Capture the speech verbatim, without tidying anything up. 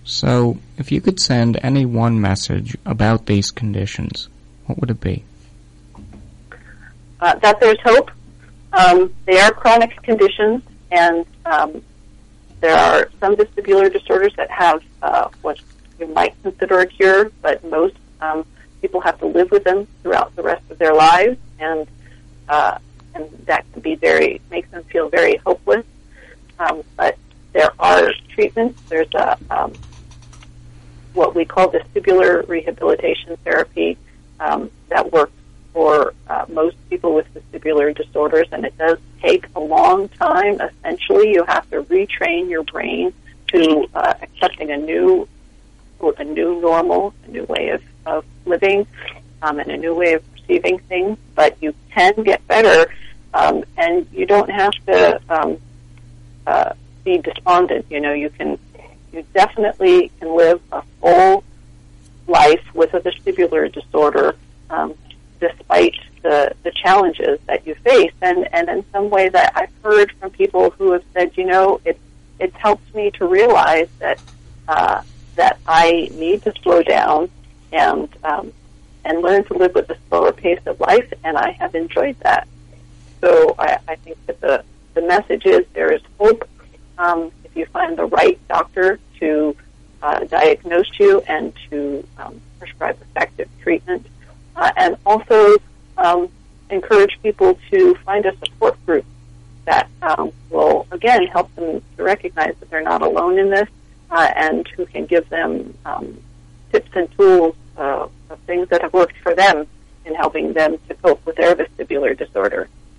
So, if you could send any one message about these conditions, what would it be? Uh, that there's hope. Um, they are chronic conditions, and um, there are some vestibular disorders that have uh, what you might consider a cure, but most um, people have to live with them throughout the rest of their lives, and uh, and that can be very makes them feel very hopeless. Um, but there are treatments. There's a um, what we call vestibular rehabilitation therapy um, that works for uh, most people with vestibular disorders, and it does take a long time. Essentially, you have to retrain your brain to uh, accepting a new, a new normal, a new way of, of living, um, and a new way of perceiving things. But you can get better, um, and you don't have to um, uh, be despondent. You know, you can, you definitely can live a full life with a vestibular disorder. Um, despite the, the challenges that you face. And, and in some ways I, I've heard from people who have said, you know, it, it's helped me to realize that uh, that I need to slow down and um, and learn to live with a slower pace of life, and I have enjoyed that. So I, I think that the, the message is there is hope um, if you find the right doctor to uh, diagnose you and to um, prescribe effective treatment. Uh, and also um, encourage people to find a support group that um, will, again, help them to recognize that they're not alone in this uh, and who can give them um, tips and tools uh, of things that have worked for them in helping them to cope with their vestibular disorder.